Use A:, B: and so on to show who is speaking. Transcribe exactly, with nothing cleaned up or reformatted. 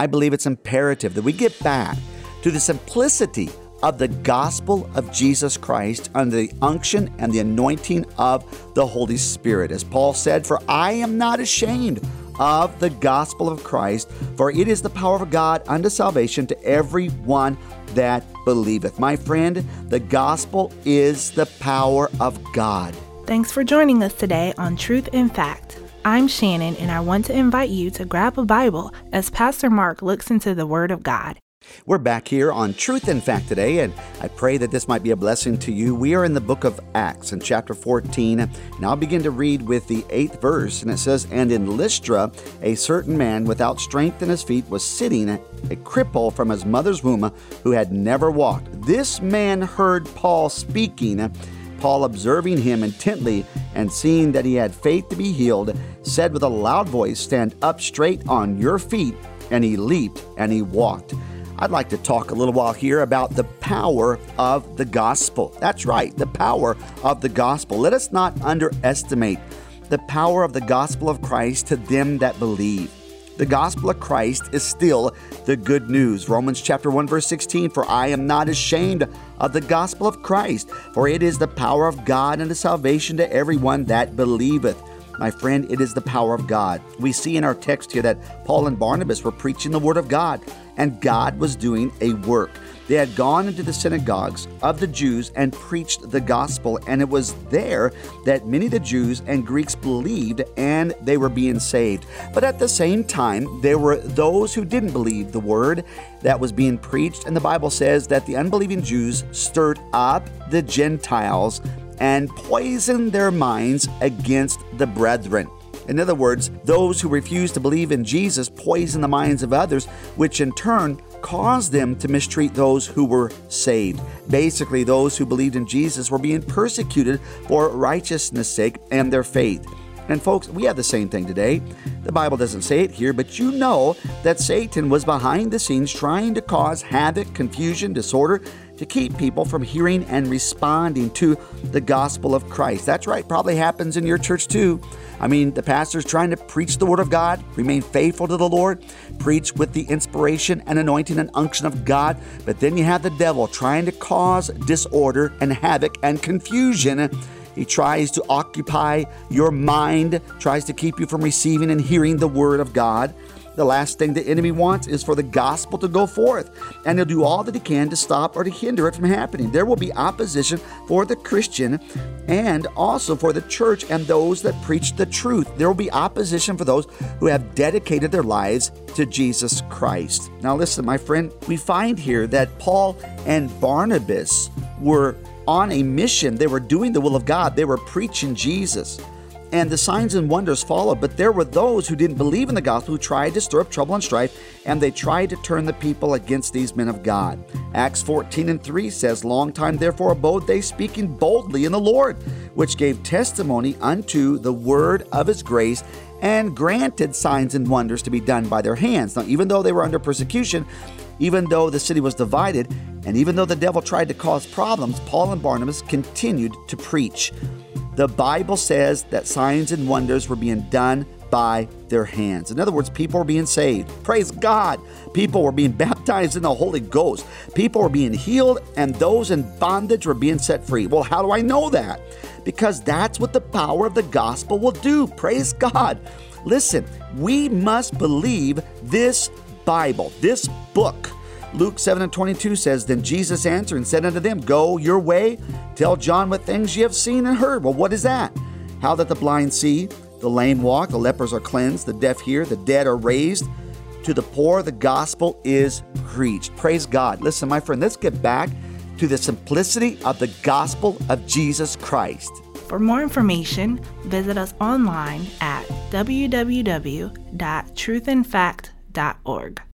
A: I believe it's imperative that we get back to the simplicity of the gospel of Jesus Christ under the unction and the anointing of the Holy Spirit. As Paul said, "For I am not ashamed of the gospel of Christ, for it is the power of God unto salvation to every one that believeth." My friend, the gospel is the power of God.
B: Thanks for joining us today on Truth in Fact. I'm Shannon, and I want to invite you to grab a Bible as Pastor Mark looks into the Word of God.
A: We're back here on Truth in Fact today, and I pray that this might be a blessing to you. We are in the book of Acts in chapter fourteen, and I'll begin to read with the eighth verse, and it says, "And in Lystra, a certain man without strength in his feet was sitting, a cripple from his mother's womb, who had never walked. This man heard Paul speaking. Paul, observing him intently and seeing that he had faith to be healed, said with a loud voice, 'Stand up straight on your feet.' And he leaped and he walked." I'd like to talk a little while here about the power of the gospel. That's right, the power of the gospel. Let us not underestimate the power of the gospel of Christ to them that believe. The gospel of Christ is still the good news. Romans chapter one, verse sixteen, "For I am not ashamed of the gospel of Christ, for it is the power of God unto salvation to everyone that believeth." My friend, it is the power of God. We see in our text here that Paul and Barnabas were preaching the word of God, and God was doing a work. They had gone into the synagogues of the Jews and preached the gospel, and it was there that many of the Jews and Greeks believed, and they were being saved. But at the same time, there were those who didn't believe the word that was being preached, and the Bible says that the unbelieving Jews stirred up the Gentiles and poisoned their minds against the brethren. In other words, those who refused to believe in Jesus poisoned the minds of others, which in turn caused them to mistreat those who were saved. Basically, those who believed in Jesus were being persecuted for righteousness' sake and their faith. And folks, we have the same thing today. The Bible doesn't say it here, but you know that Satan was behind the scenes trying to cause havoc, confusion, disorder, to keep people from hearing and responding to the gospel of Christ. That's right, probably happens in your church too. I mean, the pastor's trying to preach the word of God, remain faithful to the Lord, preach with the inspiration and anointing and unction of God, but then you have the devil trying to cause disorder and havoc and confusion. He tries to occupy your mind, tries to keep you from receiving and hearing the word of God. The last thing the enemy wants is for the gospel to go forth, and he'll do all that he can to stop or to hinder it from happening. There will be opposition for the Christian and also for the church and those that preach the truth. There will be opposition for those who have dedicated their lives to Jesus Christ. Now listen, my friend, we find here that Paul and Barnabas were on a mission. They were doing the will of God. They were preaching Jesus. And the signs and wonders followed, but there were those who didn't believe in the gospel, who tried to stir up trouble and strife, and they tried to turn the people against these men of God. Acts fourteen and three says, "Long time therefore abode they, speaking boldly in the Lord, which gave testimony unto the word of his grace, and granted signs and wonders to be done by their hands." Now, even though they were under persecution, even though the city was divided, and even though the devil tried to cause problems, Paul and Barnabas continued to preach. The Bible says that signs and wonders were being done by their hands. In other words, people were being saved. Praise God. People were being baptized in the Holy Ghost. People were being healed, and those in bondage were being set free. Well, how do I know that? Because that's what the power of the gospel will do. Praise God. Listen, we must believe this Bible, this book. Luke seven and twenty-two says, "Then Jesus answered and said unto them, Go your way, tell John what things ye have seen and heard." Well, what is that? How that the blind see, the lame walk, the lepers are cleansed, the deaf hear, the dead are raised. To the poor, the gospel is preached. Praise God. Listen, my friend, let's get back to the simplicity of the gospel of Jesus Christ.
B: For more information, visit us online at w w w dot truth in fact dot org.